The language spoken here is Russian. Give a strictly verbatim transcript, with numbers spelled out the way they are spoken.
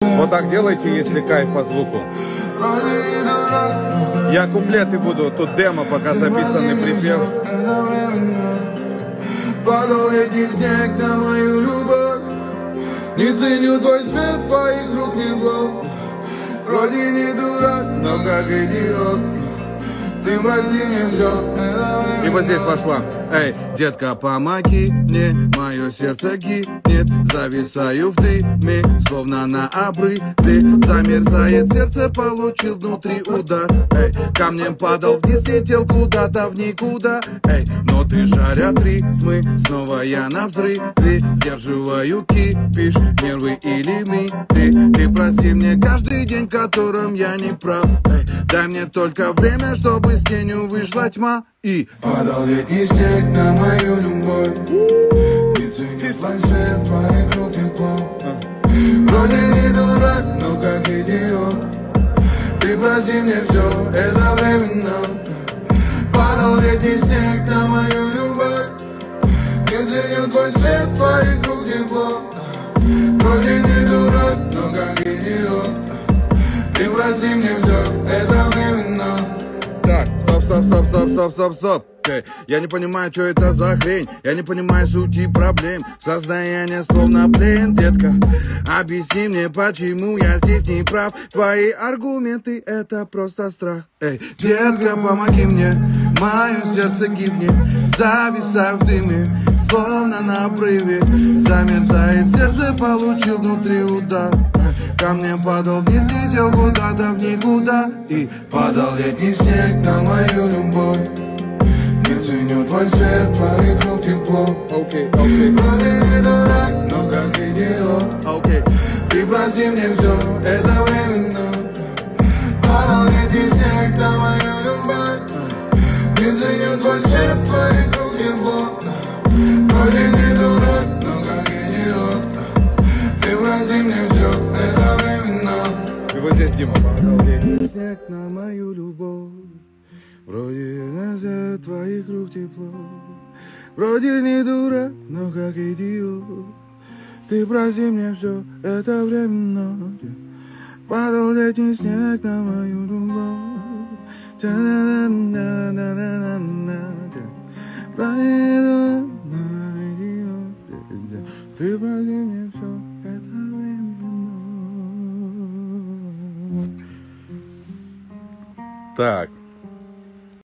Вот так делайте, если кайф по звуку. Я куплеты буду, тут демо, пока записанный припев. Падал летний снег на мою любовь. Не ценю твой свет, твоих рук тепло. Вроде не дурак, но как идиот. Ты прости мне все. И вот здесь пошла. Эй, детка, помоги мне, мое сердце гибнет. Зависаю в дыме, словно на обрыве. Замерзает сердце, получил внутри удар. Эй, камнем падал вниз, летел куда-то в никуда. Эй, но ты жарят ритмы, снова я на взрыве. Сдерживаю кипиш, нервы и лимиты. Ты прости мне каждый день, в котором я не прав. Эй, дай мне только время, чтобы с тенью вышла тьма. И падал летний снег на мою любовь. Не ценю твой свет, твоих рук тепло. Вроде не дурак, но как идиот. Ты прости мне все, это временно. Падал летний снег на мою любовь. Не ценю твой свет, твоих рук тепло. Вроде не дурак, но как идиот. Ты прости мне все, это временно. Так, стоп, стоп, стоп, стоп, стоп, стоп, стоп. Эй, я не понимаю, что это за хрень. Я не понимаю сути проблем. Состояние словно плен, детка. Объясни мне, почему я здесь не прав. Твои аргументы — это просто страх. Эй, детка, помоги мне. Мое сердце гибнет. Зависаю в дыме, словно на обрыве. Замерзает сердце, получил внутри удар. Камнем падал вниз, летел куда-то в никуда. И падал летний снег на мою любовь. Не ценю твой свет, твоих рук тепло. Окей, окей. Вроде не дурак, но как идиот. Окей. Ты прости мне все, это временно. Падал летний снег на мою любовь. Не ценю твой свет, твоих рук тепло. Вроде не дурак, но как идиот. Ты прости мне все, это временно. И вот здесь Дима. Падал летний снег на мою любовь. Вроде назад твоих рук тепло. Вроде не дурак, но как идиот. Ты прости мне все, это временно. Падал летний снег на мою любовь. Ты прости мне все, это временно. Так.